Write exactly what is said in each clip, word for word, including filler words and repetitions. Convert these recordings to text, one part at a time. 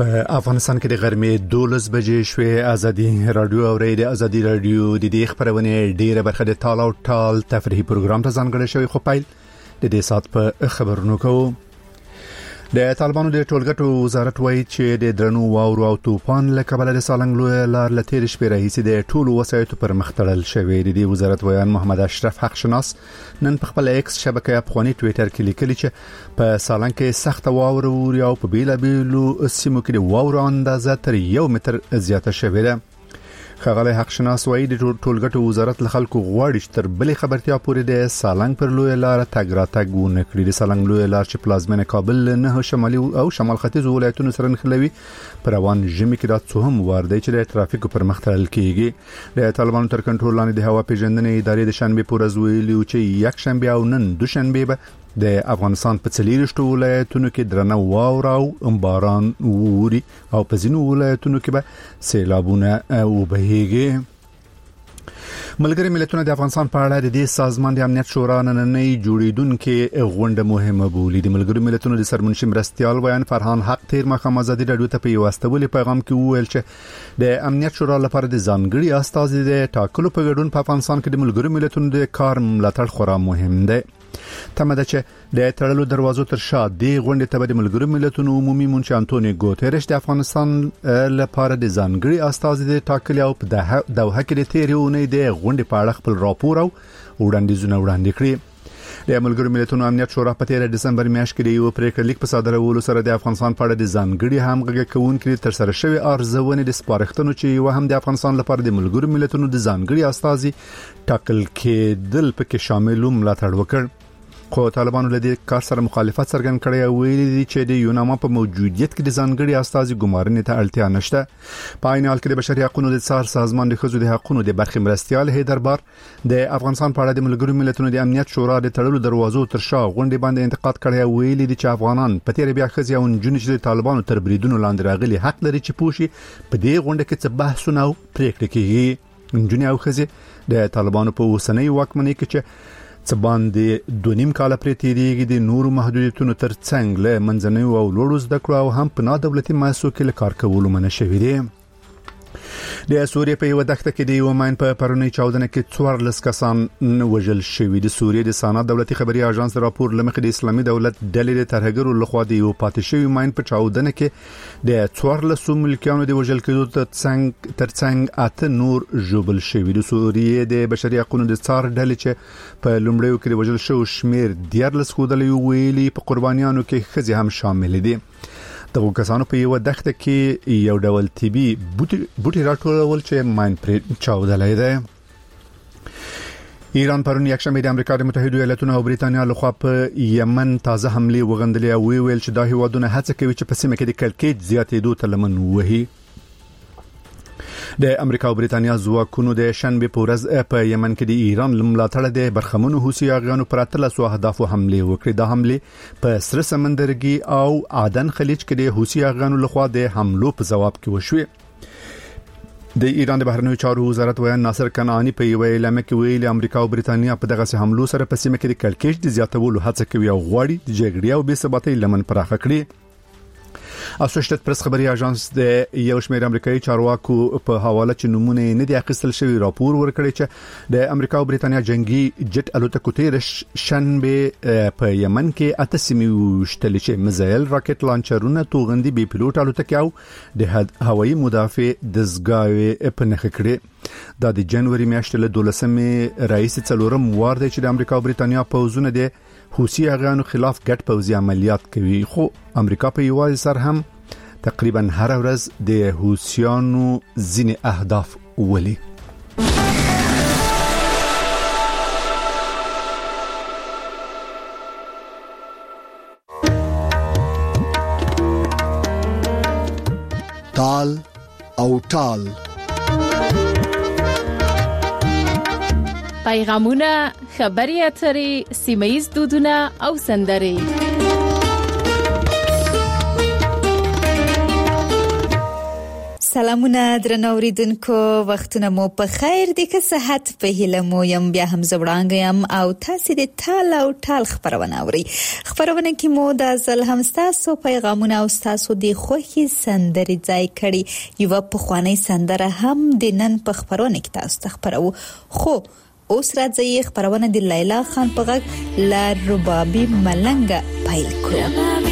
په افغانستان کې د غرمې دولس بجې شوې. ازادي رادیو او ریډیو ازادي رادیو د دې خبرونه ډیره برخه د ټال او ټال تفریحي پروګرام ته ځانګړی شوی. خو پایل د دې سات په خبرونو کوو. د طالبانو د ټولګټو وزارت وایي چې د درنو واورو او طوفان له کبله د سالنګ لوی لار لتیر شپې راهیسې د ټولو وسایطو پر مخ تړل شوی. د وزارت ویان محمد اشرف حق شناس نن په خپل ایکس شبکې افغاني ټوئیټر کې لیکلي چې په سالنګ کې سخت واورو او په بیلا بیلو سیمو کې د واورو اندازه تر یو متر زیاته شوې ده. خغله حق شناس وایي د ټولګټو وزارت له خلکو غواړي چې تر بلې خبرتیا پورې د سالنګ پر لوی لار تګ راتګ ونکړي. د سالنګ لوی لار چې پلازمینه کابل نه شمالي او شمال ختیځ ولایتونو سره نښلوي پر روان ژمي کې دا څه هم وار دی چې د ترافیک پر مخ تړل کیږي. د طالبانو تر کنټرول لاندې د هوا پیژندنې ادارې د شنبه پر ورځ ویلي چې یک شنبه او نن دوشنبه به د افغانستان په څلورشتو ولایتونو کې درنه واوره او باران ووري او په ځینو ولایتونو کې به سیلابونه وبهیږي. ملګری ملتونه د افغانستان په اړه د دې سازمان د امنیت شورا نننۍ جوړیدونکو غونډه مهمه بولي. د ملګری ملتونو د سرمنشي مرستيال ویان فرحان حق تیر مخه ازادي رادیو ته په واستولې پیغام کې وویل چې د امنیت شورا لپاره د ځانګړي استازي د ټاکلو په ګډون په افغانستان کې د ملګری ملتونو د کار ملاتړ خورا مهم دی. تمه ده چې د تړلو دروازو تر شا د غونډې ته د ملګرو ملتونو عمومي منشي انټونیو ګوتيرش د افغانستان لپاره د ځانګړي استازي د ټاکلي او په دوحه کې د تیریونې د غونډې په اړه خپل راپور او وړاندیزونه وړاندې کړي. د ملګرو ملتونو امنیت شورا په تیر دسمبر میاشت کې یو پریکړه لیک په صادرولو سره د افغانستان په اړه د ځانګړي همغږي کوونکو تر سره شوی ارزونې د سپارښتنو چې و هم د افغانستان لپاره د ملګرو ملتونو د ځانګړي استازي ټاکل کېدل پکې شامل ملاتړ وکړ. خو طالبانو له دې کار سره مخالفت څرګند کړی او ویلي دي چې د یوناما په موجودیت کې د ځانګړي استازي ګمارنې ته اړتیا نشته. په عین حال کې د بشري حقوقو د څار سازمان د خزو د حقوقو د برخې مرستيال هیدربار د افغانستان په اړه د ملګرو ملتونو د امنیت شورا د تړلو دروازو تر شا غونډې باندې انتقاد کړی او ویلي دي چې افغانان په تیر بیا خزي او جنونو چې د طالبانو تر بریدونو لاندې راغلي حق لري چې پوښي په دې غونډه کې څه بحثونه او پریکړې کیږي. جنونو او خزي د طالبانو په وسنۍ واکمنۍ کې چې څه باندې دوه نیم کال پرې تیریږي د نورو محدودیتونو تر څنګ له منځنۍ او لوړو زده کړو او هم په نادولتي مؤسسو کې کار کولو منع شوی دی. د سوریې په یو دښته کې د یو ماین په پرونی چاودنه کې څوارلس کسان وژل شوي. د سوریې د سانا دولتي خبري اژانس راپور لمخې د اسلامي دولت ډلې ترهګرو لخوا د یو پاتې شوی ماین په چاودنه کې د څوارلس ملکیانو د وژل کېدو تر څنګ تر څنګ اته نور ژوبل شوي. د سوریې د بشري حقوقو د څار ډلې چې په لومړیو کې وژل شو شمیر دیارلس خودلې ویلي په قربانیانو کې خزي هم شامل دي. دغه کسانو په یو دښته کې یو ډول طبي بوټي بوټي راټولول چې ماین پر چاودلای دی. ایران پرون یکشنبه د امریکا متحده ایالاتونو او بریتانیا لخوا په یمن تازه حمله وغندلې او ویل چې دا هیوادونه هڅه کوي چې په سیمه کې د کلکېج زیاتېدو ته لمن وهي. د امریکا او بریتانیا ځواکونو د شنبه په ورځ په یمن کې د ایران لملاتړ د برخمنو حوثي اغیانو پر اتلسو اهدافو حمله وکړه. د حمله په سره سمندرګي او عدن خلیج کې د حوثي اغیانو لخوا د حملو په جواب کې وشوه. د ایران د بهرنیو چارو وزارت ویان ناصر کنعانی په یو اعلامیه کې ویلي امریکا او بریتانیا په دغه حملو سره په سیمه کې د کلکېج د زیاتولو هڅه کوي او غواړي د جګړې او بې ثباتۍ لمن پراخه کړي. اسوسییټډ پریس خبري اژانس د یو شمېر امریکایي چارواکو په حواله چې نمونه نه دي اخیستل شوی راپور ورکړی چې د امریکا او بریتانیا جنگي جټ الوتکو تیر شنبه په یمن کې اته سیمې وشتل چې مزایل راکټ لانچرونه توغندي بي پيلوټ الوتکې او د هوایي مدافع دزګاوي په نخ کړي. دا د جنوري میاشتې له دولسمې رئیس څلورم وار دی چې د امریکا او بریتانیا پوځونه د حوثي اغیانو خلاف ګډ پوځي عملیات کوي. خو امریکا په یوازې سر هم تقریبا هر ورځ د حوثیانو ځینې اهداف ولي. ټال او ټال پیغامونه، خبري اترې، سیمایي دودونه او سندرې. سلامونه درنو اوریدونکو، وختونه مو په خیر دي، که صحت په هیله مو یم. بیا هم زوړانګ یم او تاسو د ټال او ټال خبرونه اوري. خبرونه کې مو د ځل هم تاسو پیغامونه او تاسو د خوخي سندري ځای کړي. یو په خواني سندره هم د نن په خبرونه کې تاسو خبرو. خو اوس راځي خبرونه د لیلا خان په غږ لا ربابي ملنګ پیل کړو.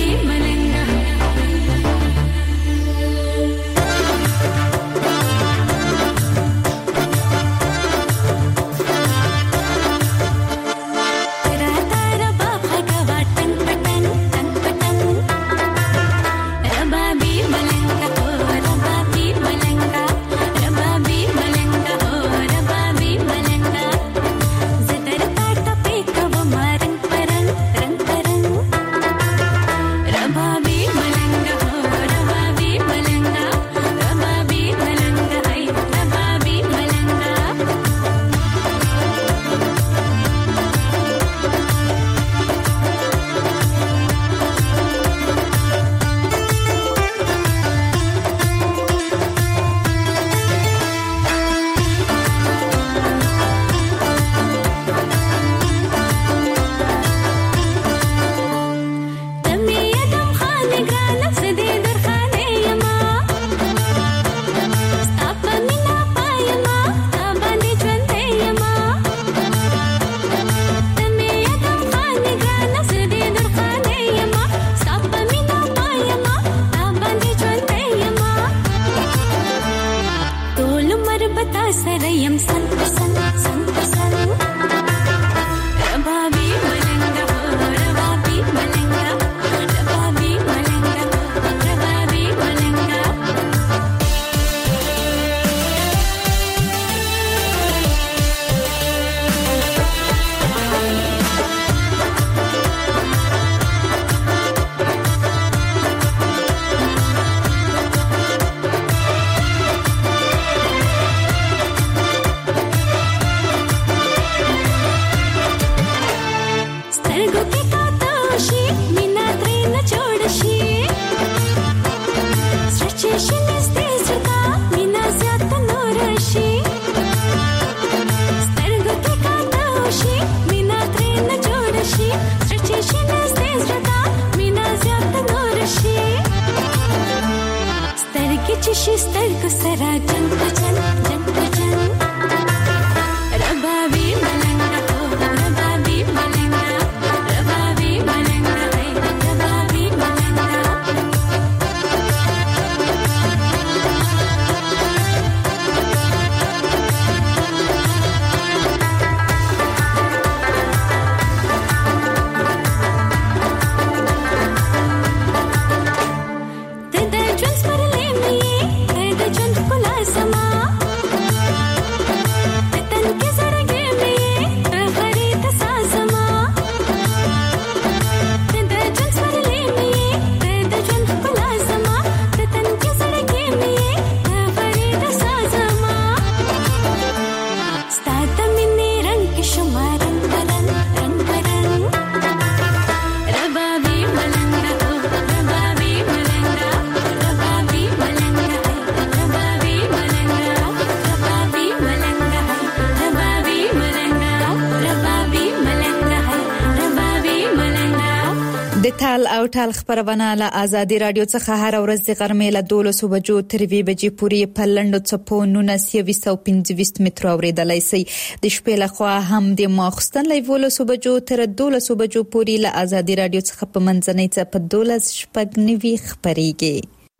ټال او ټال خبرونه له آزادي رادیو څخه هر ورځ د غرمې له دولسو بجو تر وی بجې پورې په لندو چپو نونسیوي او پنځه مترو اوریدلای شي. د شپې له خوا هم د ماخستن له ولسو بجو تر دولسو بجو پورې له آزادي رادیو څخه په منځنۍ څه په دولس شپږ نوي خبريږي.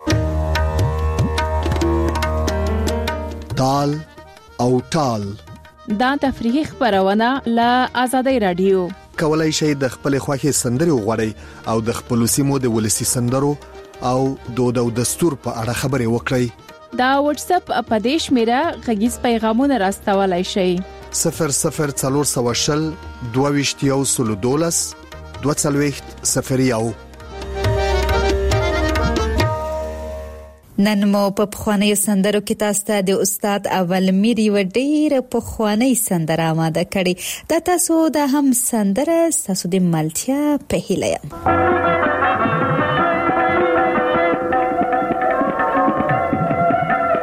ټال او ټال دا تفریحي خبرونه له آزادي رادیو. کولای شئ د خپل خوښي سندري وغوړئ او د خپل سیمو د ولسی سندرو او دود او دستور په اړه خبري وکړئ. دا واتس اپ اپدیش میرا غږیز پیغامونه راستولای شئ. صفر صفر څلور سوه شل دوه ویشت یو سل دولس دوه څلوېښت صفر یو. نن مو په خواني سندرو کې تاسو ته د استاد اول میری و ډیره په خواني سندره آماده کړي. دا تاسو د هم سندره تاسو د ملتیا په هیله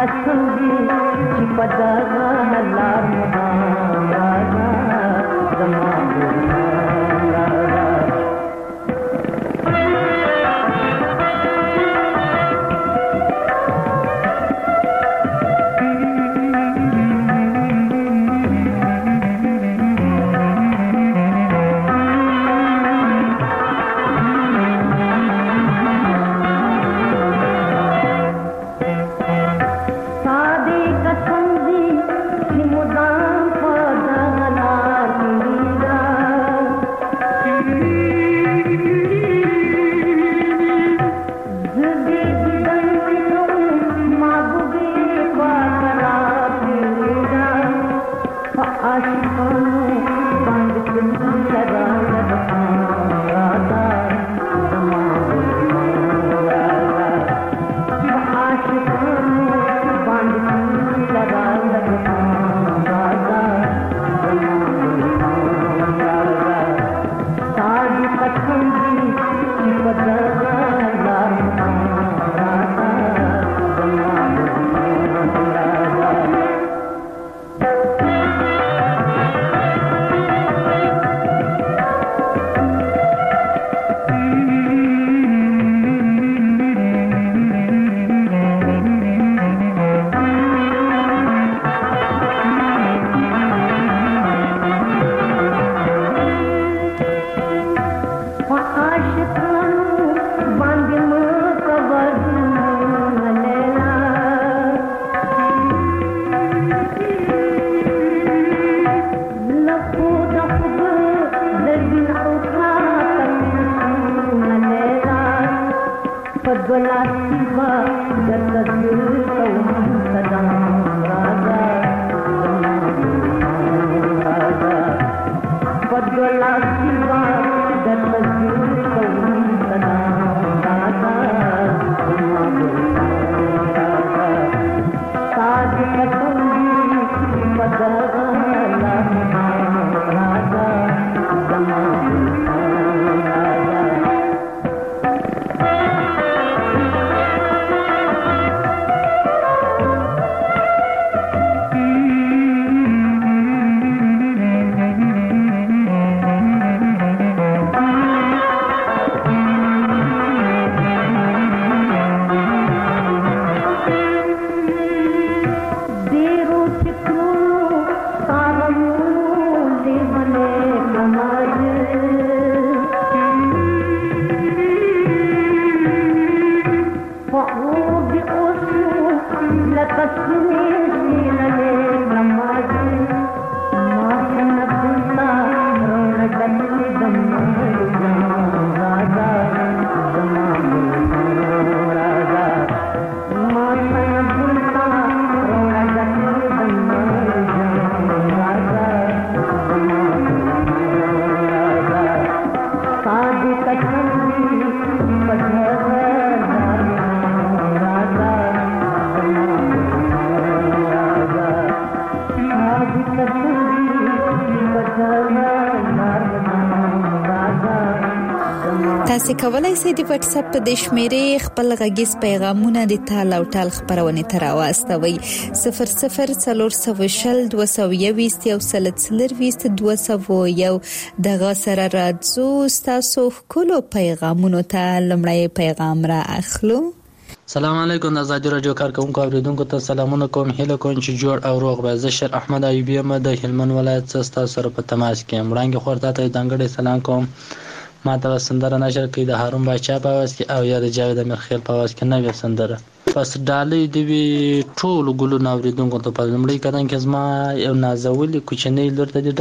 تاسو کولای شئ د واتس اپ د شمیرې خپل غږیز پیغامونه د تال او ټال خبرونه تر واستوي صفر صفر څلور سوه شل دوه سوه یوویشت یو سل څلور ویشت دوه سوه یو دغه سره راځو تاسو کولو پیغامونه ته لمړی پیغام را اخلو. سلام علیکم د آزادي رادیو کارکونکو اوریدونکو ته سلامونه کوم. هیله کوم چې جوړ او روغ به. زه شر احمد ایوبی یم د هلمند ولایت څخه تاسو سره په تماس کې یم. وړاندې خورته ته دنګړې سلام کوم. ما ته سندره نشر کوي د هارون بچا په واس کې او یا د جاوید امرخیل په واس کې نوې سندره. پس ډالې دی وی ټول ګلو اوریدونکو ته په لمړی کدان کې زما یو نازولې کوچنی لور ته دی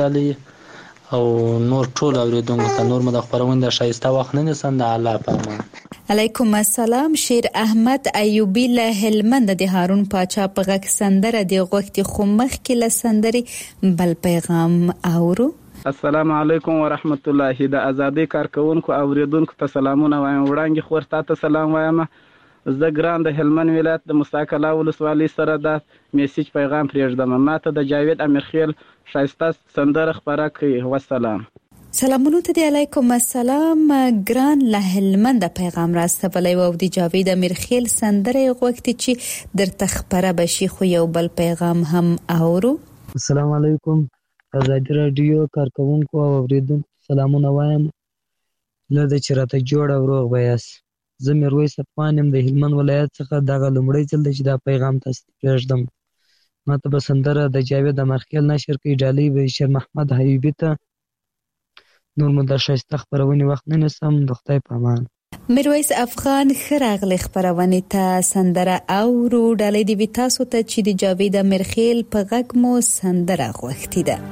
ډالې او نور ټول اوریدونکو ته نور مده خبرونه د شایسته وخت نه سند الله پامان. علیکم السلام. شیر احمد ایوبی له هلمند د هارون پاچا په غږ سندره دی غوښتي خو مخ کې له سندري بل پیغام اورو. السلام علیکم ورحمت الله. د آزادي کارکونکو اوریدونکو ته سلامونه وایم. وړاندې خورته ته سلام وایم. زه ګران د هلمند ولایت د مستقله ولسوالۍ سره د میسج پیغام پرېږدم. ماته د جاوید امرخیل شایسته سندره خبره کوي. والسلام. سلامونو ته دی علیکم السلام ګران له هلمند پیغام راستولی و د جاوید امیرخیل سندره غوښتي چې در تخبره بشي خو یو بل پیغام هم اورو. السلام علیکم ازادي رادیو کارکونکو او اوریدونکو سلامونه وایم له د چرته جوړ او روغ بیاس. زه میرویس افغان یم د هلمند ولایت څخه دغه لومړی ځل چې دا پیغام تاسو ته پرېږدم. ماته به سندره د جاوید امیرخیل نشر کوي ډالۍ به شیر محمد حبیبي ته. نور مو د ښایسته خپرونې وخت نه نیسم د خدای په امان. میرویس افغان ښه راغلی خپرونې ته. سندره اورو ډالۍ دې وي تاسو ته چې د جاوید امیرخیل په غږ مو سندره غوښتې ده.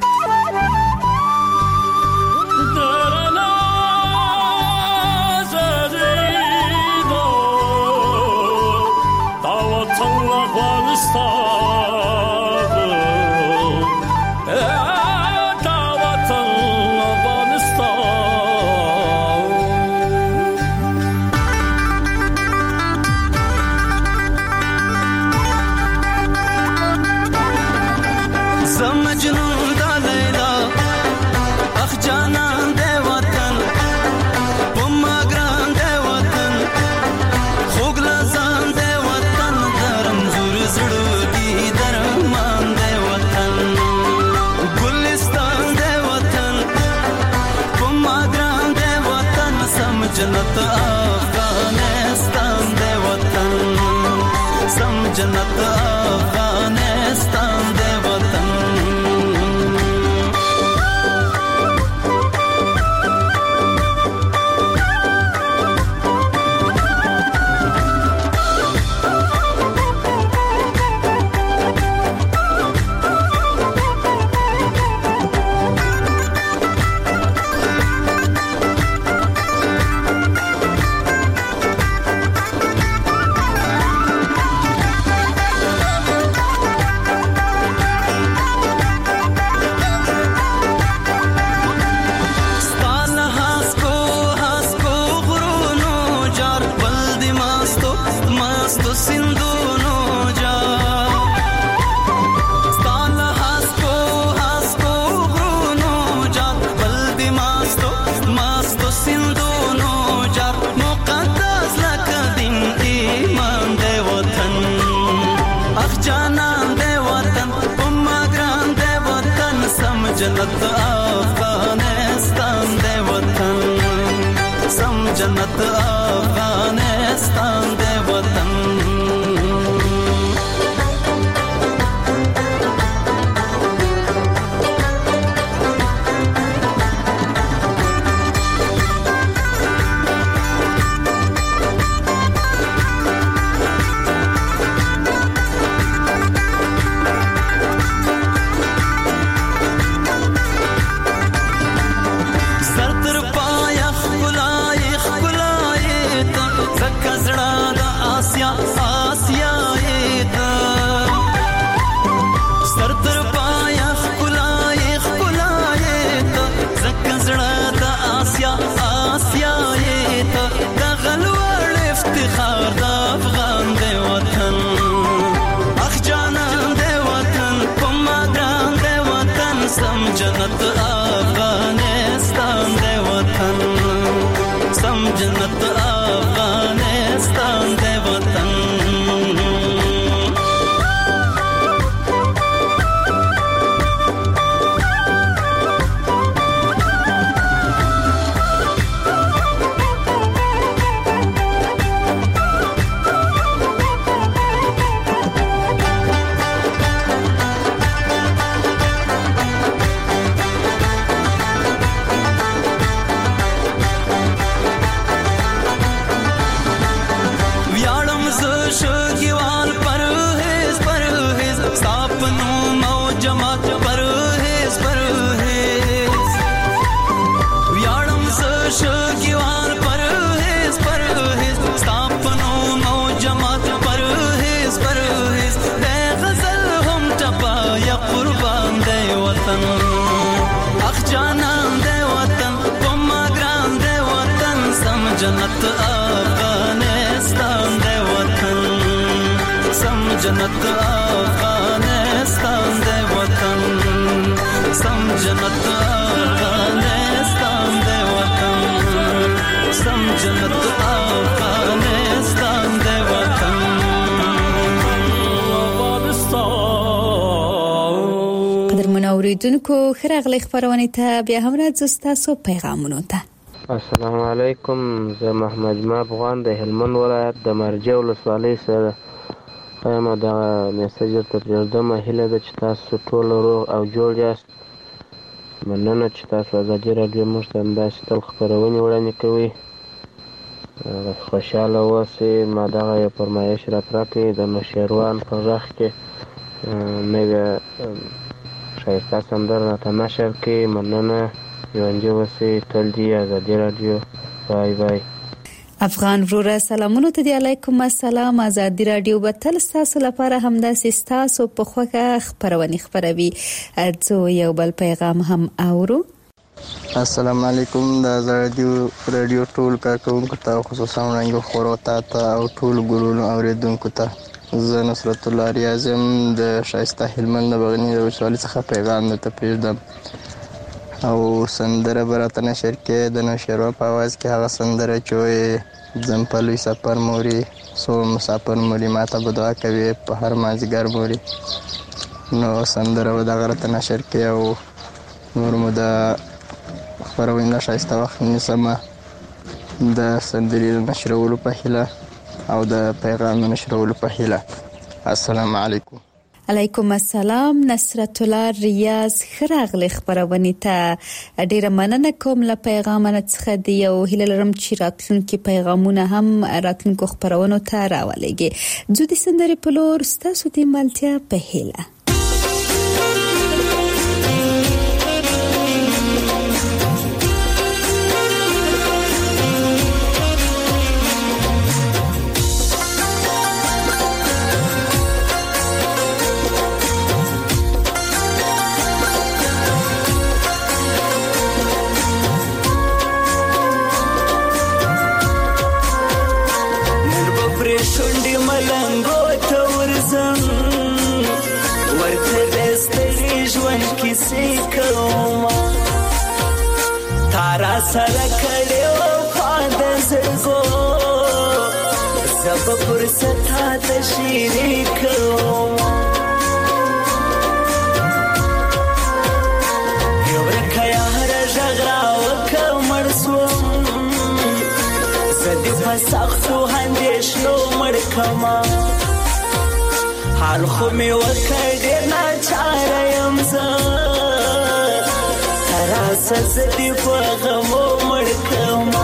जन्नत अफगानिस्तान दे वतन सम जन्नत अफगानिस्तान दे वतन जन्नत अफगानिस्तान दे वतन सम जन्नत अफगानिस्तान दे वतन जन्नत अफगानिस्तान दे वतन सम जन्नत अफगानिस्तान दे वतन जन्नत अफगानिस्तान दे वतन सम जन्नत अफगानिस्तान दे वतन सम जन्नत अफगानिस्तान جنت افغانستان د وطن قدرمن اوریدونکو خراغلی خبرونه ته بیا هم راځو تاسو پیغامونو ته. السلام علیکم، زه محمد جمع افغان د هلمند ولایت د مرجع ولسوالۍ سره یم. دغه میسج درته پرېږدم، هیله ده چې تاسو ټول روغ او جوړ یاست. مننه چې تاسو ازادي راډیو موږ ته همداسې تل خپرونې وړاندې کوئ. خوشحاله اوسئ. ما دغه یو فرمایش راته راکړئ د نوشیروان په غږ کې نوې ښایسته سندره راته نشر کړئ. مننه، ژوندي اوسئ. تل دې ازادي راډیو. بای بای. افغان وروره سلامونه ته دی. علیکم السلام. ازادي راډیو به تل ستاسو لپاره همداسې ستاسو په خوښه خپرونې خپروي. زه یو بل پیغام هم اورو. السلام علیکم، د ازادي راډیو ټول کارکونکو ته خصوصا وړاندې خورو ته او ټول ګلونو اوریدونکو ته زه نصرت الله ریاض یم د ښایسته هلمند د بغنی د ولسوالۍ څخه پیغام درته پرېږدم او سندره به راته نشر کې د نوشیروان په اواز کې هغه سندره چې وایي ځم په لوی سفر موري څو مسافر موري ماته به دعا کوي په هر مازدیګر موري. نو سندره به دغه راته نشر کې او نور مو د خپرونې نه ښایسته وخت نیسمه د سندرې د نشرولو په هیله او د پیغام د نشرولو په هیله. السلام علیکم. علیکم السلام. نصرت الله ریاض خراغلی خبرونه ته ډیره مننه کوم له پیغامونو څخه. دی یو هیله لرم چې راتلونکي پیغامونه هم راتلونکو خبرونو ته راولېږي. زه د سندرې په لور ستاسو د ملتیا په هیله. شونډې ملنګو ته ورځم ورته د ستړي ژوند کیسې کوم تا را سره کړې وفا د زړګو زه به فرصت ته شیرې کوم یو ورکه یاره غږ راوکړه مړ شوم زه دې په سختو اندېښنو مړ کړمه حال خو مې وکړ ډېر ناچاره یم زه ته راسه زه دې په غمو مړ کړمه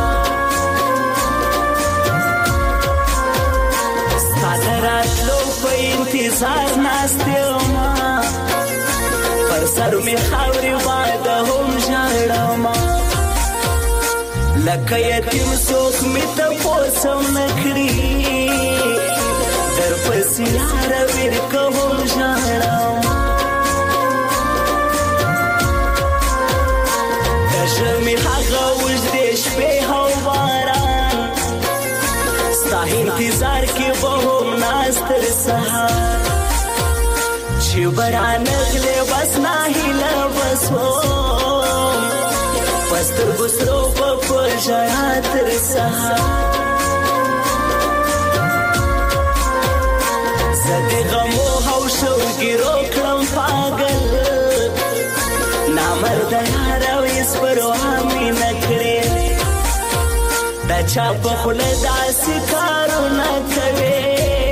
ستا د راتلو په انتظار ناست یمه پر سر مې خاورې باده هم ژاړمه لکه یتیم څوک مې تپوس هم نه کړي در پسې لاره ویر کوم ژاړم د ژمي هغه اوږدې شپې او باران ستا انتظار کې به هم ناست تر سهار چې به رانغلې بس ناهیله به شوم په سترګو سرو به په ژړا تر سهار زه د غمو او شوګیرو کړم پاګل نامرده یاره ویس پروا مې نه کړې د چا په خوله داسې کارونه کوې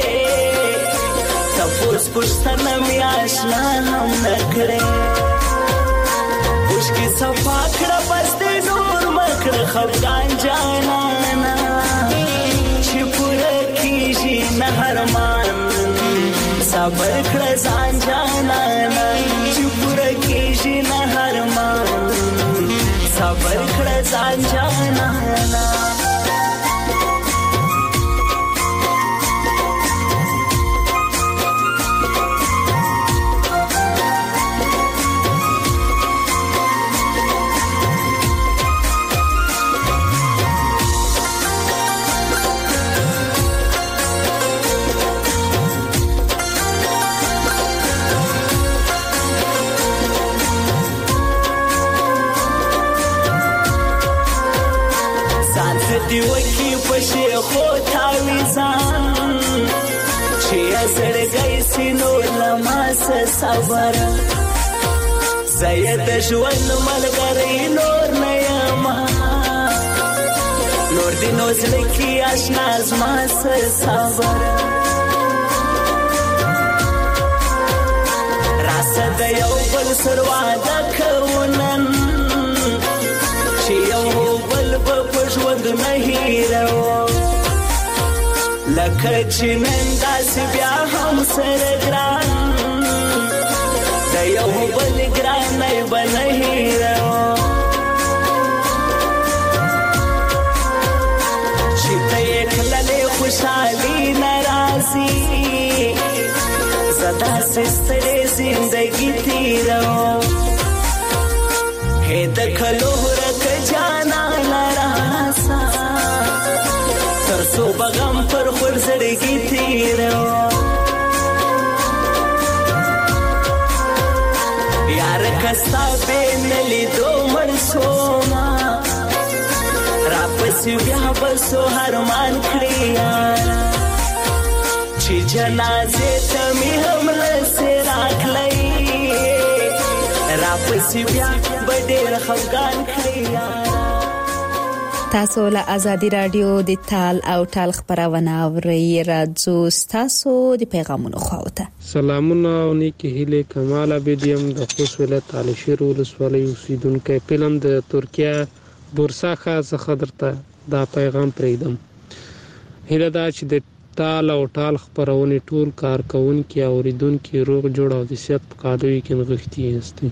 تپوس پوښتنه مې اشنا هم نه کړې اوښکې صفا کړه بس دې نور مه کړه خفګان جانانه چې پوره کېږي نه ارمان صبر کړه ځان جانانه چې پوره کېږي نه ارمان صبر کړه ځان جانانه دی وکی زما صبر زید ژوند ملګری نور نه یم نور دی نو زړه کې آشنا زما صبر راسه د یو بل سر وعده کوونن چې یو بل په ژوند نه هیرو لکه چې نن داسې بیا هم سره ګران د یو بل ګرانۍ به نه هیرو چې ته یې کللې خوشحالي نه راځي زه داسې ستړې زندګي تېرو هې د کلو ورته جانانه راسه تر څو به غم پر خور زړګي تېرو یاره که ستا بې نه لیدو مړ شومه راپسې بیا به څو ارمان کړې یاره چې جنازې ته مې هم لسې راکړی راپسې بیا به ډېر خفګان کړې یاره تاسو له آزادي رادیو د تال او ټال خبرونه اورئ راځو تاسو د پیغامونو خواته سلامونه او نیکی هیله کمال ابدیم د خوست ولایت علي شیر ولسوالۍ اوسیدونکو فلم د ترکیه بورسا څخه درته دا پیغام پرېږدم هیله دا چې د تال او ټال خبرونه ټول کارکونکو او اوریدونکو روغ جوړ او د صحت په قالوي کې نغښتي استي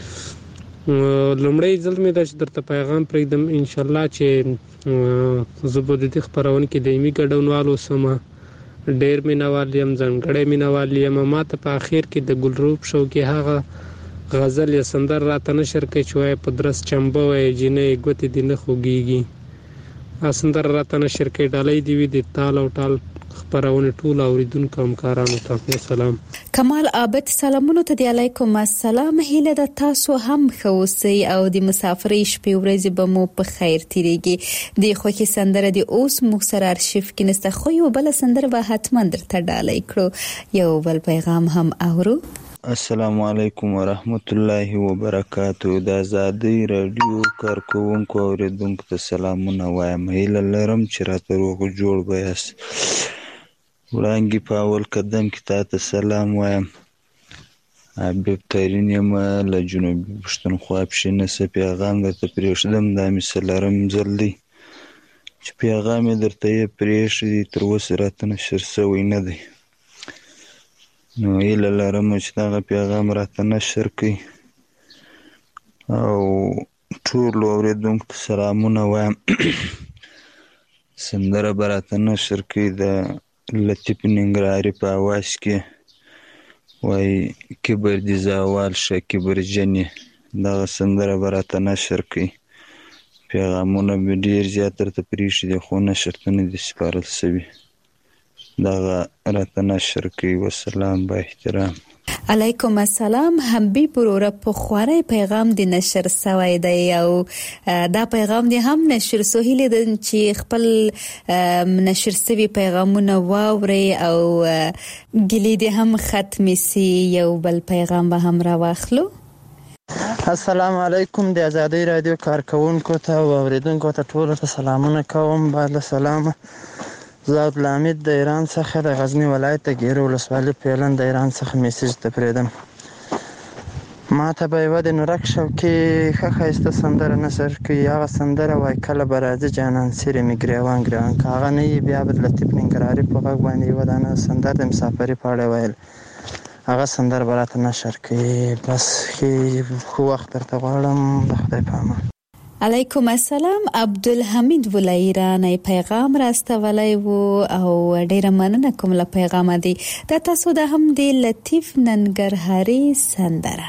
لومړی ځل مې دا چې درته پیغام پرېږدم ان شاء الله چې زه به د دې خپرونه کې دایمي ګډونوال اوسم ډېر مینوال یم ځانګړی مینوال یم ما ته په اخر کې د ګلروب شو کې هغه غزل یا سندر راته نشر کوي چې وایي په درس چمبه وایي جینۍ ګوتې دې نه خوږېږي سندر راته نشر کوي ډالۍ دې وي د تال او ټال خبرونه ټول اوریدونکو همکارانو ته سلام کمال عابد سلامونه ته دی علیکم السلام هیله د تاسو هم خوسي او د مسافرۍ شپې ورځې به مو په خیر تیریږي د خوخي سندره د اوس مخسر ارشیف کې نسته خو یو بل سندره به حتما درته ډالۍ کړو یو بل پیغام هم اورو السلام علیکم ورحمت الله وبرکاتہ د آزادۍ رادیو کارکونکو اوریدونکو ته سلامونه وایم هیله لرم چې راته روغ جوړ بیاست وړانګې په اول قدم کې تاته سلام وایم حبیب ترین یم له جنوبي پښتونخوا پښینسه پیغام درته پرېښودم دا مې څلورم ځل دی چې پیغام یې درته یې پرېښودی تر اوسه راته نشر شوی نه دی نو هیله لرم چې دغه پیغام راته نشر کړي او ټولو اورېدونکو ته سلامونه وایم سندره به راته نشر کړي د لطیف ننګرهاري په اواز کې وایي کبر دې زوال شه کبرجنې دغه سندره به راته نشر کړي پیغامونه مې ډېر زیات درته پرېښي خو نشر ته نه دي سپارل شوي دغه راته نشر کړي وسلام با احترام علیکم السلام حبیب وروره په خواري پیغام د نشر سوی دی او دا پیغام دی هم نشر سهیل د چې خپل نشر سوي پیغامونه واوري او ګلی دی هم ختم سي یو بل پیغام به هم را واخلو السلام علیکم د آزادۍ رادیو کارکونکو ته او اوریدونکو ته ټول ته سلامونه کوم بعد سلام زه عبدالحمید د ایران څخه د غزنی ولایت د ګیرو ولسوالۍ پیلن د ایران څخه میسج ته پرېږدم ما ته به یوه د نورک شوکي ښه ښایسته سندره نشر کړي هغه سندره وایي کله به راځي جانان څیرې مې ګریوان ګریوان که هغه نه وي بیا به د لطیف ننګرهاري په غږ باندې یوه دانه سندره د مسافرۍ په اړه ویل هغه سندره به راته نشر کړي بس ښه وخت درته غواړم د خدای په امان علیکم السلام عبدالحمید ولایرانی پیغام راستولی وو او ډیره مننه کوم له پیغام دی دا تاسو د هم د لطیف ننګرهاري سندره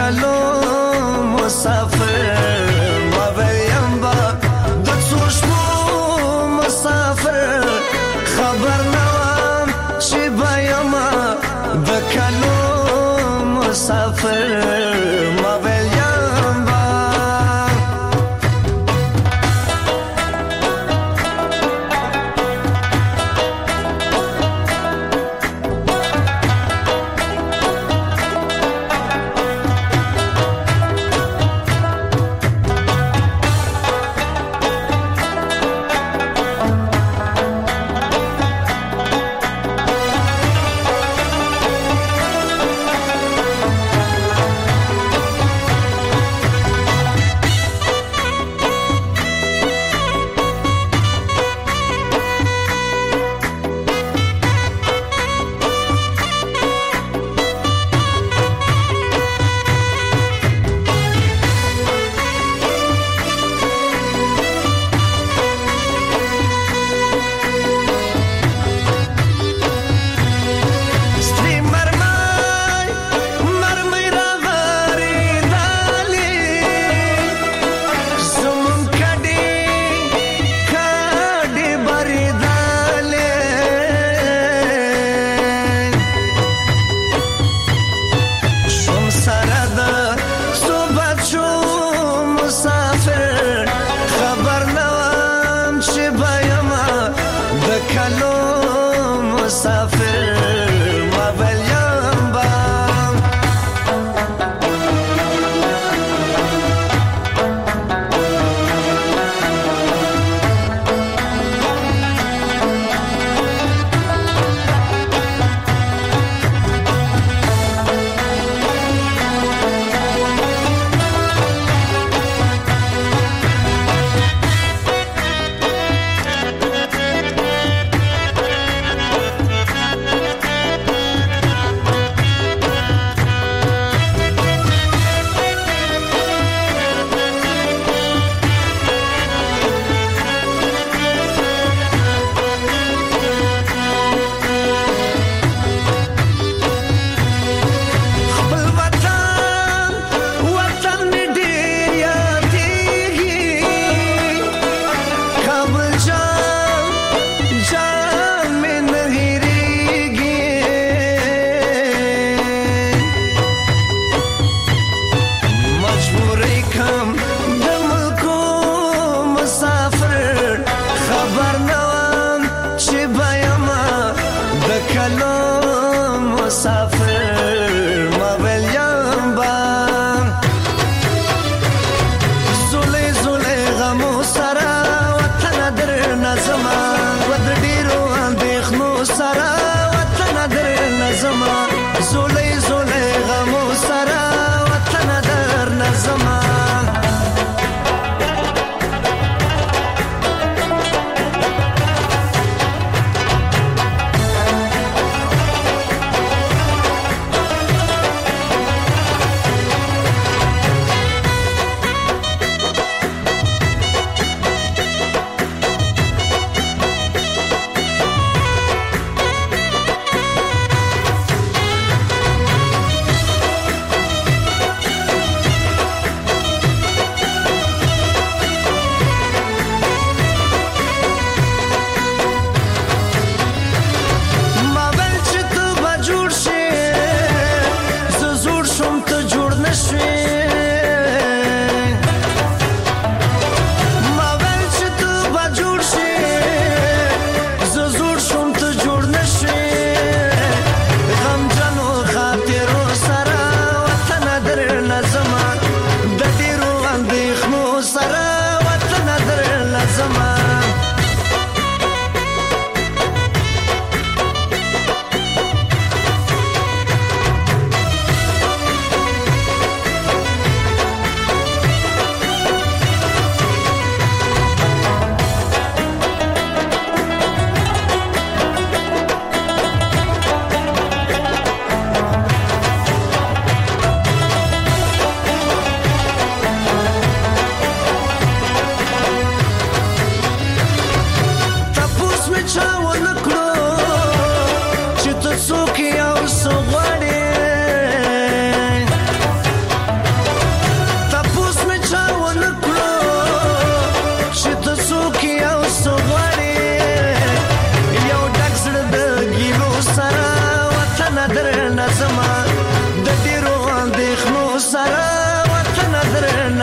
کلو مسافر ما ویم با د څوشمو مسافر خبر نوام چې بایم د کلو مسافر ما ویم با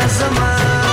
نظما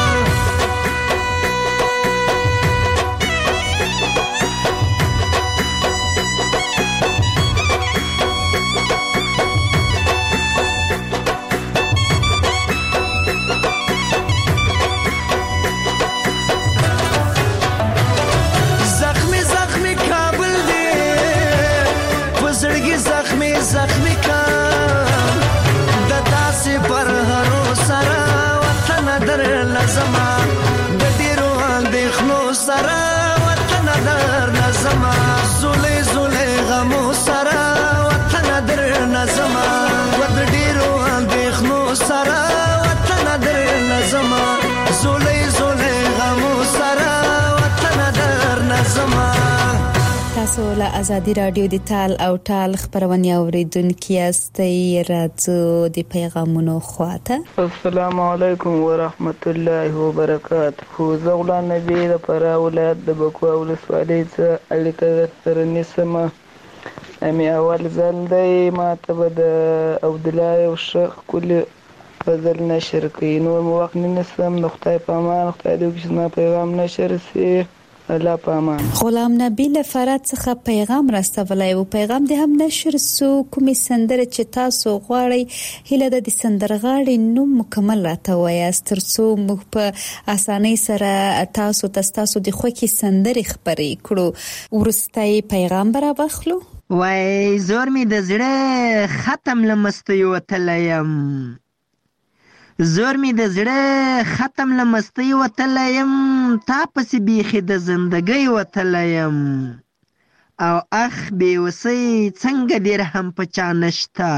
زخمی کام د داسې پر هرو سره وطن در لزما د ډیرو اندېښنو سره وطن در لزما زولې زولې غمو سره وطن در لزما د ډیرو اندېښنو سره وطن در لزما زولې زولې غمو سره وطن در لزما. تاسو له ازادي رادیو د تال او ټال خبرونه اوریدونکو یاستئ. راځو د پیغامونو خواته. السلام علیکم ورحمت الله وبرکاته. زه غلام نبی د فراه ولایت د بکوا ولسوالۍ څخه اړیکه سره نیسم. امي اول ځل دی ما ته به د عبدالله یو ښه ښکلي غزل نشر کوي. نور مو وخت نه نیسم. د خدای په امان. خدای دې وکړي چې زما پیغام نشر سي. الله پامان. غلام نبی له فرات څخه پیغام راستولای او پیغام دې هم نشر سو. کومې سندره چې تاسو غواړئ هله د سندرغاړي نوم مکمل راته وایاست ترڅو موږ په اسانۍ سره تاسو تاسو د خوکي سندري خبرې کړو. ورستای پیغام برابخلو. وای زور می د زړه ختم لمستي وتلیم زور می د زړه ختم لمستي وتلیم تا پس بیخي د زندګۍ وتلیم او اخ بې وسۍ څنګه دې رحم په چا نشته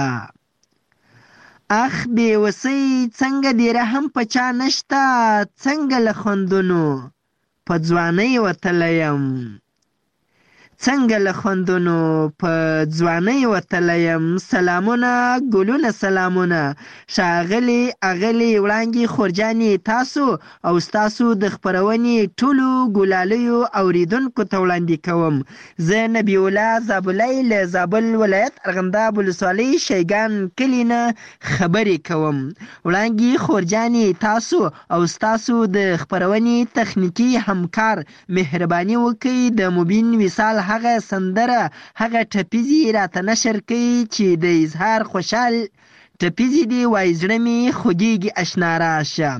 اخ بې وسۍ څنګه دې رحم په چا نشته څنګه له خوندونو په ځوانۍ وتلیم څنګه له خوندونو په ځوانۍ وتلیم. سلامونه ګلونه سلامونه ښاغلي اغلي وړانګې خورجانې تاسو او ستاسو د خپرونې ټولو ګلالیو اوریدونکو ته وړاندې کوم. زه نبی الله زابلۍ له زابل ولایت ارغنداب ولسوالۍ شیګان کلي نه خبرې کوم. وړانګې خورجانې تاسو او ستاسو د خپرونې تخنیکی همکار مهرباني وکړئ د مبین وصال هغه سندره هغه ټپیزي راته نشر کوي چې د اظهار خوشحال ټپیزي دی وای زړه می خوږیږي اشنا راشه.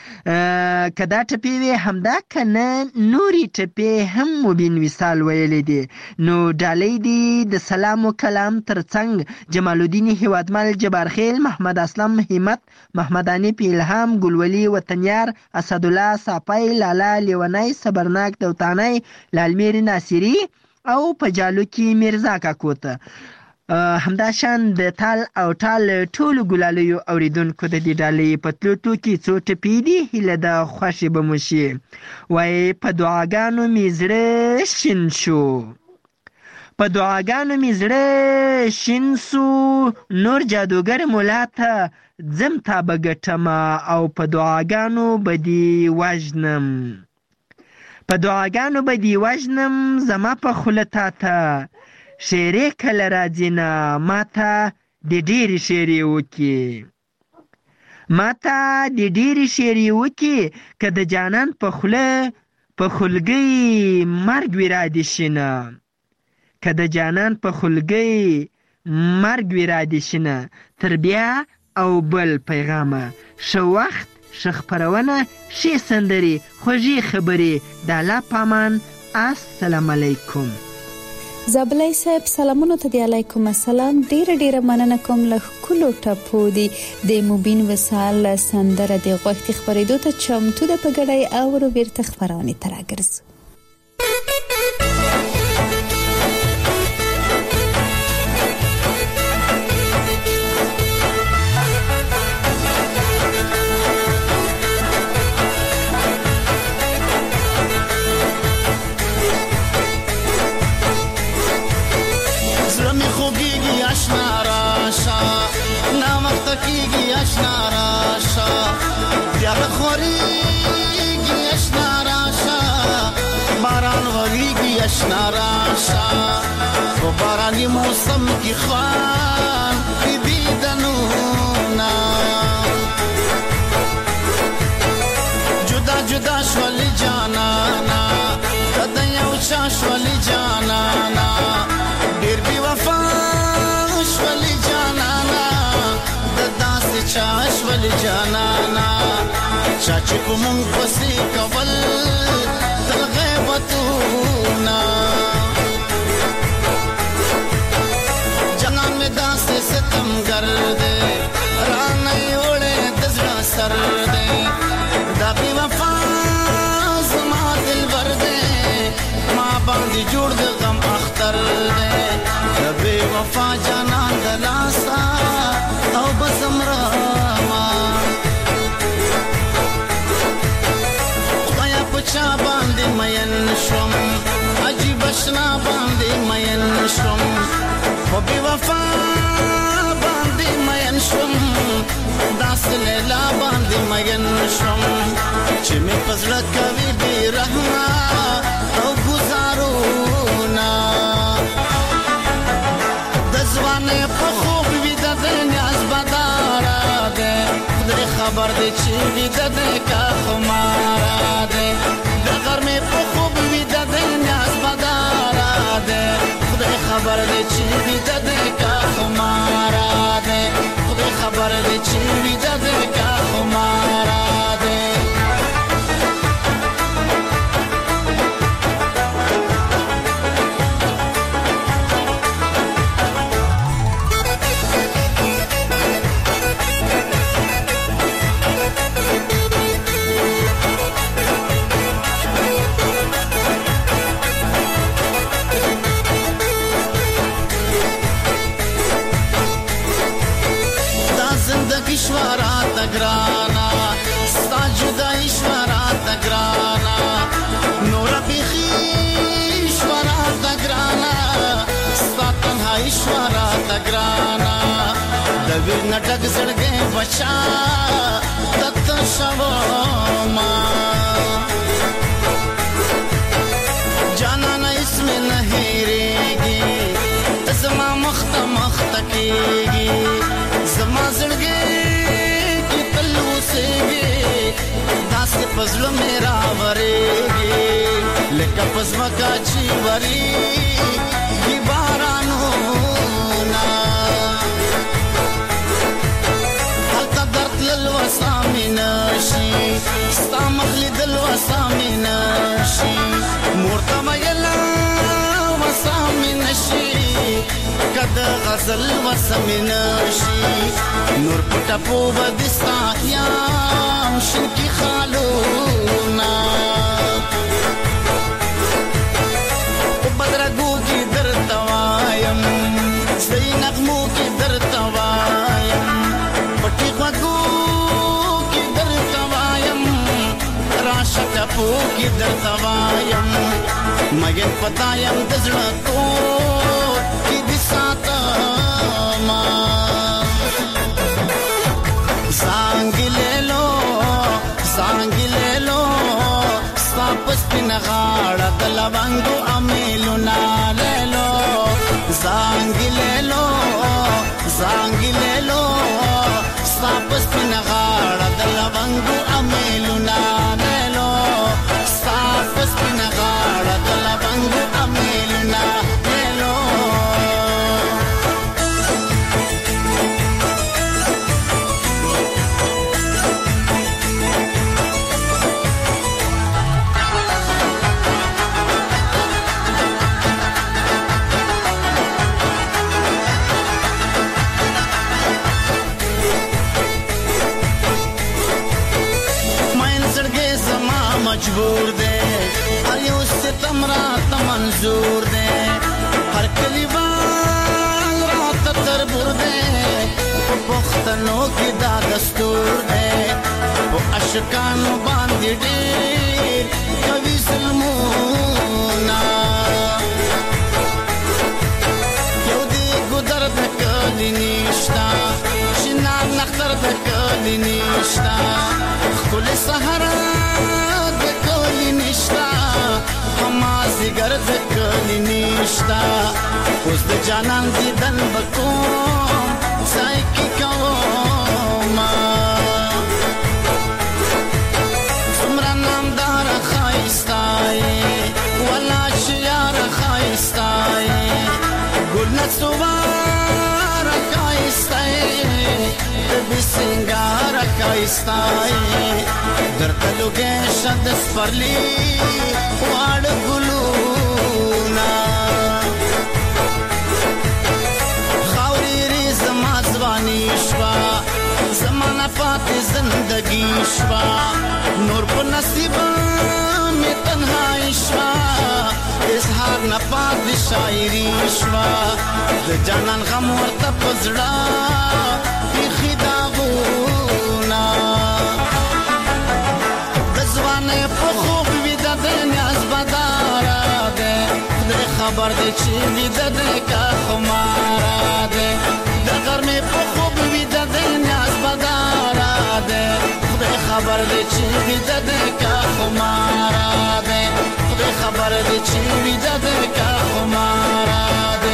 کدا ټپی وي همدا کنه نوري ټپی هم مبین وصال ویلې دي. نو ډالۍ دی د سلام او کلام ترڅنګ جمال الدین هیوادمل جبارخیل محمد اسلم همت محمد انیپ الهام ګلولي وطنیار اسد الله صافی لالا لیونای صبرناک دوتانی لالمیر ناصری او په جالو کې میرزا کاکوته همدا شان د تال او ټال ټولو ګلالیو اوریدونکو د دې ډالۍ په تلو ټوکې څو ټپې دي هیله د خوښې به مو شي. وایي په دعاګانو مې زړه شین شو په دعاګانو مې زړه شین سو نور جادوګر مولا ته ځم تا به ګټمه او په دعاګانو به دې وژنم په دعاګانو به دې وژنم زما په خوله تا ته شیرې کله راځي نه ما ته د ډېرې شیرې وکړي ما ته د ډېرې شیرې وکړي که د جانان په خوله په خولګۍ مرګ وي را دې شي نه که د جانان په خولګۍ مرګ وي را دې شي نه. تر بیا او بل پیغامه ښه وخت ښه خپرونه ښې سندرې خوږې خبرې د الله په امان. السلام علیکم. زابلای صاحب سلامونه ته دی. علیکم السلام. ډیر ډیر مننه کوم له کلو ټپو دی د مبین وصال سندره د غوښتي خبرېدو ته چمتو د پګړای او ورو بیرته خبرونه تراګرځ. بارانی موسم کی خوان کی دیدنونا شاشولي جانانا ډېر بي وفا شولي جانانا د داسې چاشولي جانانا چا چې په مونږ پسې کول تل غیبتونه جانان مې داسې ستمګر دی رانه یې وړی د زړه سر دی دا بې وفا زما دلبر دی ما باندې جوړ د غم اختر دی د بې وفا جانان د لاسه او بس مرما خدایا په چا باندې مین شوم عجیب اشنا باندې مین شوم په بې وفا باندې مین شوم داسې لیلا باندې مین شوم چې مې په زړه کوي بې رحمه او ګزارونه د ځوانۍ په خوب ویده دی نیاز بداره دی خدای خبر دی چې ویده دی که خماره دی د غرمې په خوب ویده دی نیاز بداره دی خدای خبر دی چې ویده دی که خماره دی خدای خبر دی چې ویده دی که خماره دی ईश्वरा तगराना स्ता जुदा ईश्वरा तगराना नोरा बिखी ईश्वरा तगराना स्ता तन्हा ईश्वरा तगराना दवीर नटक जड़गे बचा तत शवमा जाना न इसमें नहीं रहेगी तसमा मख्त मख्त कीगी زما زړګي کې تل اوسېږي داسې په زړه مې راورېږي لکه په ځمکه چې ورېږي بارانونه هلته درد تلل وسه مې نشي ستا مخ لیدل وسه مې نشي مور ته ویله وسه مې نشي کد غزل وسمنشی نور پټا په ودستا یم شکی خالونا په بدرګو کې درته وایم سې نغمو کې درته وایم پټي غوږو کې درته وایم راشه ټپو کې درته وایم مګر پتا یم د زړه تو Satama Sangilelo Sangilelo Sapas pinagara Dalavango ameluna lelo Sangilelo Sangilelo Sapas pinagara Dalavango ameluna lelo Sapas pinagara Dalavango ameluna lelo مجبور دے ہر یو ستم رات منظور دے ہر کلیوان رات تربور دے پختنوں کی دا دستور دے وہ اشکانو باندی دیر کبھی ظلمونا یو دی گدر دکلی نیشتا شنان نختر دکلی نیشتا خل سہرہ زیګر د کلی نشتا اوس د جانان دیدن بکوم ځای کې کوم څومره نامدار ښایسته یې ولا چې ښایستای درته لوګې شد سپرلی واړه ګلونه خاورې رې زما ځواني شوه زما نه پاتې زندګي شوه نور په نصیب مې تنهایي شوه اظهار نه پاتې شاعري شوه د جانان غم ورته په زړه ایښي داغونه د ځوانۍ په خوب ویده دی نیاز بداره دی خدای خبر دی چې ویده دی که خماره دی د غرمې په خوب ویده دی نیاز بداره دی خدای خبر دی چې ویده دی که خماره دی خدای خبر دی چې ویده دی که خماره دی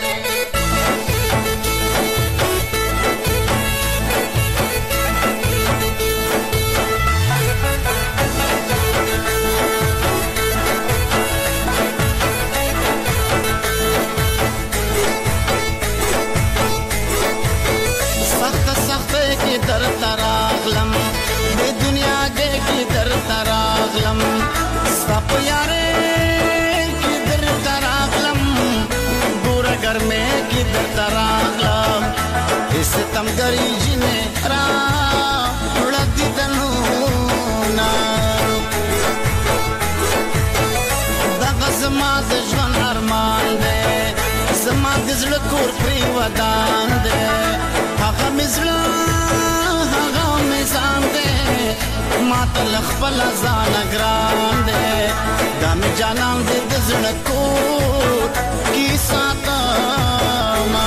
در تراغلم د دنیا کې در تراغلم سپ یارې کې در تراغلم ګور ګرمه کې در تراغلم ستم ګری جنې را ولدي دنو نا دغه زما د ژوند ارمان دی زما د زړه کور پرې ودان دی هغه مزړه هغه مزان دی ما ته خپل ځان ګران دی دا مې جانان دې د زړه کور کی ساتما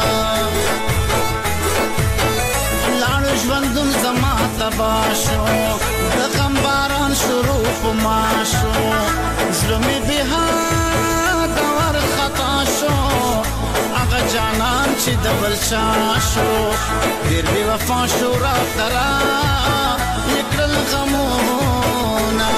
لاړو ژوندون زما تبا شو د غم باران شروع په ما شو زړه مې به دور خطا شو هغه جانان چې د بل چا شو ډېر بې وفا شو راته را یې کړل غمونه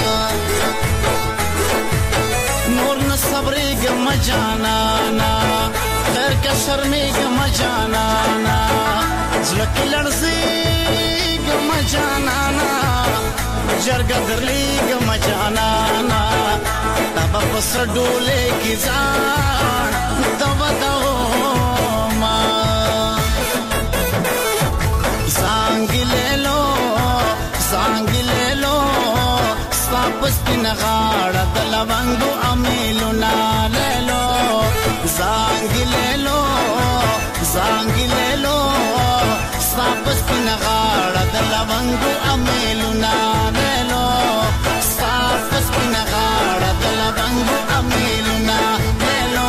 نور نه صبرېږم جانانا خیر که شرمېږم جانانا زړه کې لړزېږم جانانا جرګه درلېږم جانانا تا به په سره ډولۍ کې ځان ته ودوما زانګې لیلو زانګې لیلو ستا په سپینه غاړه د لونګو امیلونه لیلو زانګې لیلو زانګې لیلو ستا په سپینه غاړه د لونګو امیلونه لیلو ستا په سپینه غاړه د لونګو امیلونه لیلو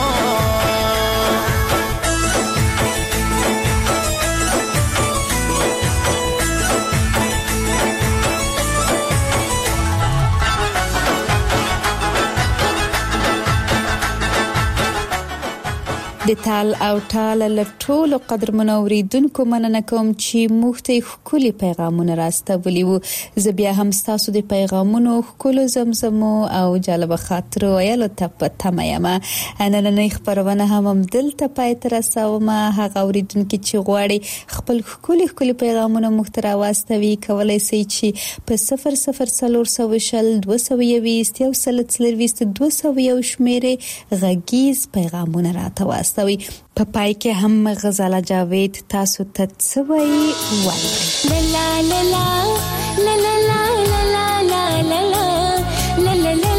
د تال او ټال له ټولو قدرمنو اوریدونکو مننه کوم چې موږ ته ښکلي پیغامونه راستولي وو زه بیا هم تاسو د پیغامونو ښکلو زمزمو او جالب خاطرو ویلو ته په تمه یم نننۍ خبرونه هم دلته پای ته رسوم هغه اوریدونکو چې غواړي خپل ښکلي ښکلي پیغامونه موږ ته راوستوي کولای شي چې په صفر صفر څلور سوه شل دوه سوه یوویشت یو سل څلرویشت دوه سوه یو شمیرې غږیز پیغامونه راته واستوي په پای کې هم غزاله جاوید تاسو ته څه وایي وایي لا لا لا لا لا لا لا لا لا لا لا لا لا لا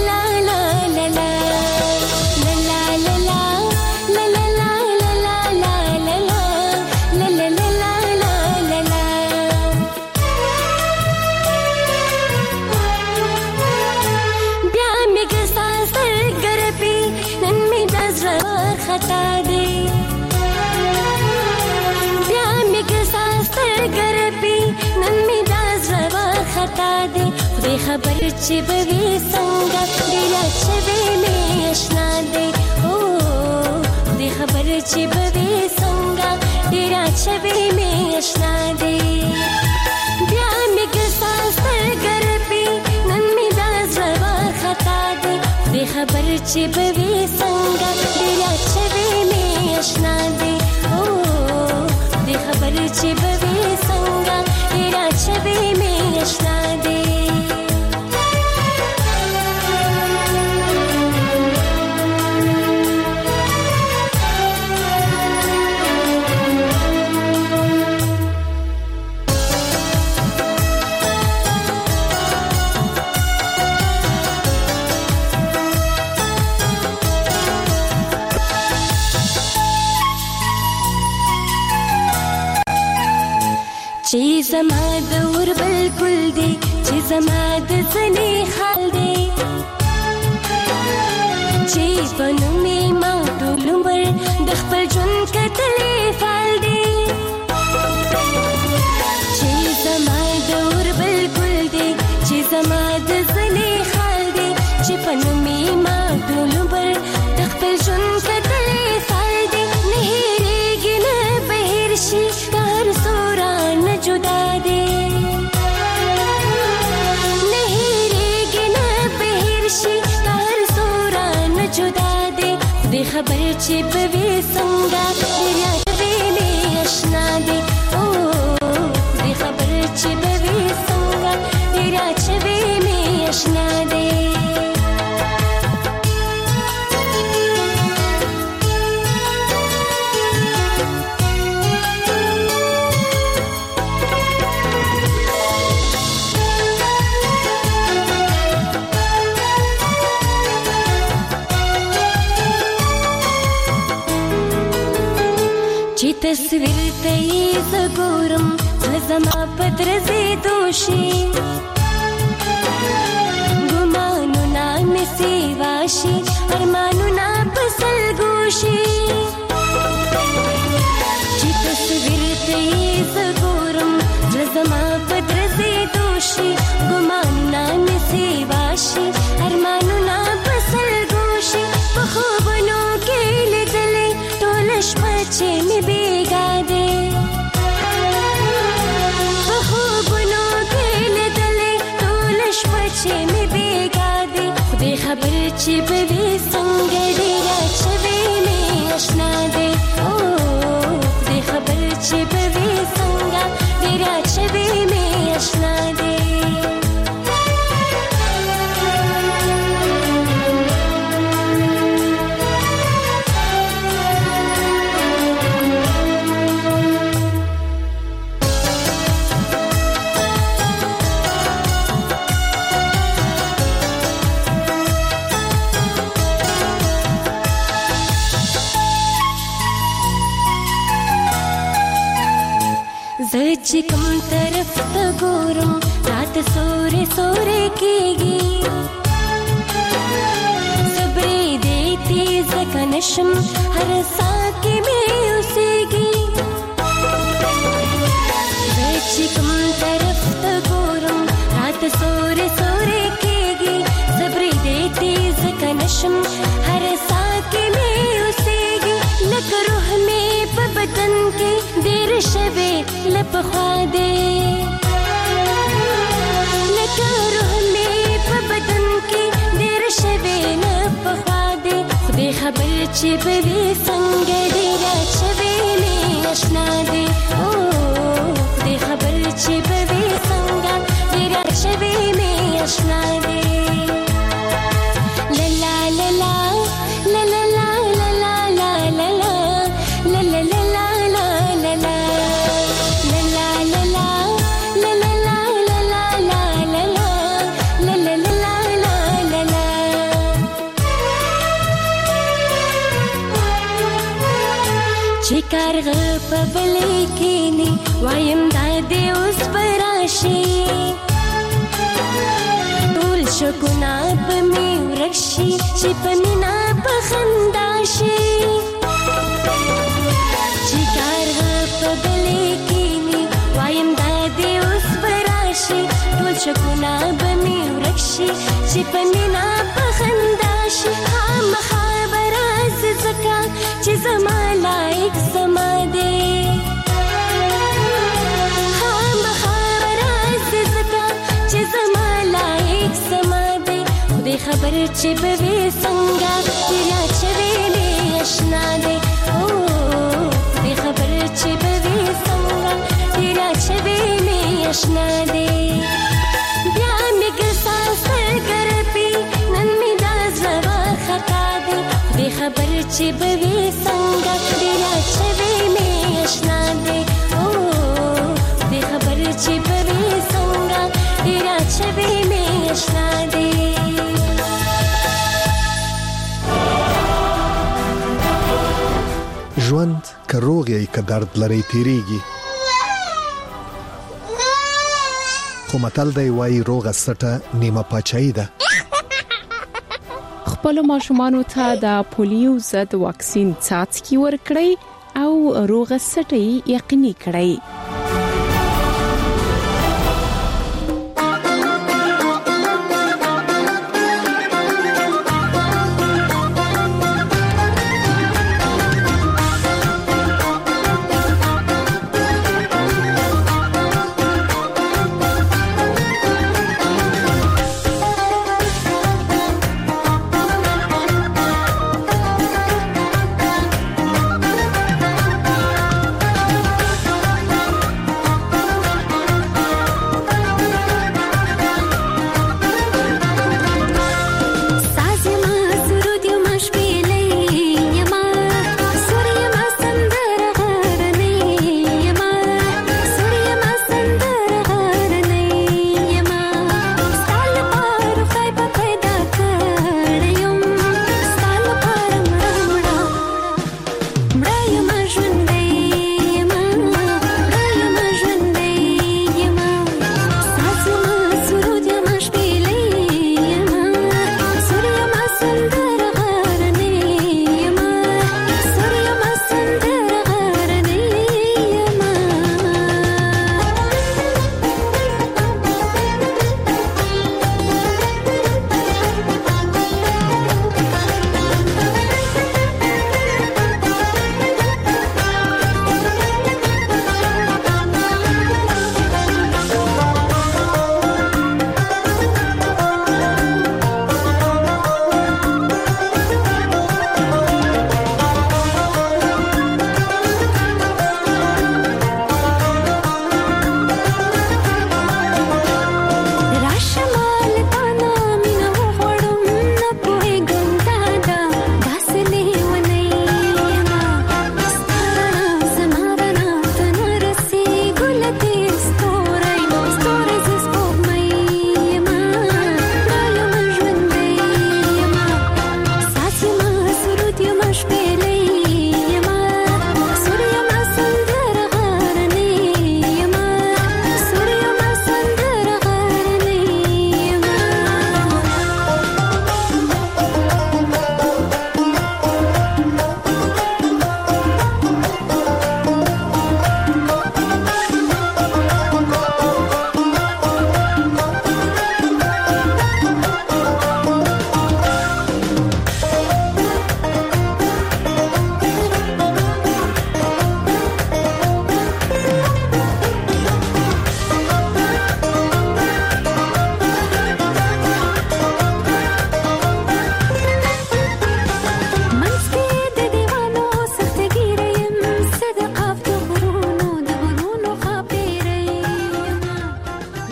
خبر چې به وي څنګه ډېره شوې مې اشنا دی او دې خبر چې به وي څنګه ډېره شوې مې اشنا دی بیا مې ګسا سترګر پی نن مې دا زړه خطا دی دې خبر چې به وي څنګه ډېره شوې مې اشنا دی او دې خبر چې به وي څنګه ډېره زما د ور بالکل دی چې زما د زنې خال دی چې پنومې ما ټول عمر د خپل ژوند کتلې فال دی چې زما د ور بالکل دی چې زما د زنې خال دی چې پنومې ما ټول عمر د خپل ژوند کتلې فال دی نه هېرېږي نه به هېر شي هر سورا نه جدا دی نه هېرېږي نه به هېر شي هر سورا نه جدا دی خدای خبر چې به وي څنګه دریا به مې اشنا دی او خدای خبر چې به وي څنګه دریا چې به مې اشنا دی تصویر ته یې زه ګورم زما په درځېدو شي ګمانونه مې سیوا شي ارمانونه په سلګو شي چې تصویر ته یې زه ګورم زما په درځېدو شي ګمانونه مې سیوا شي ارمانونه په سلګو شي په خوبونو کې لیدلې ټوله شپه چې مې بېګا دی په خوبونو کې لیدلې ټوله شپه چې مې بېګا دی خدای خبر چې به وي څنګه ډېره چې به مې اشنا دی او خدای خبر چې به وي څنګه ډېره چې به مې اشنا دی زه چې کوم طرف ته ګورم راته سورې سورې کېږي صبرې دې تیزه که نشم هر ساه کې مې اوسېږي زه چې کوم طرف ته ګورم راته سورې سورې کېږي صبرې دې تیزه که نشم هر ساه کې مې اوسېږي لکه روح مې په بدن کې ډېر شوې له پخوا دی لکه روح مې په بدن کې ډېر شوې له پخوا دی خدای خبر چې به وي څنګه ډېره شوې مې اشنا دی او خدای خبر چې به وي څنګه ډېره شوې مې اشنا دی لا لا لا لا لا لا لا لا لا لا لا لا لا لا کارغه په بلې کېني وایم دا دې اوس به راشي ټول شکونه به مې ورک شي چې په مینه په خندا شي چې کارغه په بلې کېني وایم دا دې اوس به راشي ټول شکونه به مې ورک شي چې په مینه په خندا شي خامخا به راځي ځکه چې زما لایق زما دی خامخا به راځي ځکه چې زما لایق زما دی خدای خبر چې به وي څنګه دریا چې وي مې اشنا دی او خدای خبر چې به وي څنګه دریا چې وي مې اشنا دی بیا مې ګرځا سرګرپي نن مې دا زړه خطا دی خدای خبر چې به وي څنګه دریا چې وي مې اشنا دی او خدای خبر چې به وي څنګه دریا چې وي مې اشنا دی ژوند که روغ یې که درد لري تیریږي خو متل دی وایي روغه سټه نیمه پاچاهي ده. خپل ماشومانو ته د پولیو ضد واکسین څاڅکي ورکړئ او روغه سټي یقیني کړئ.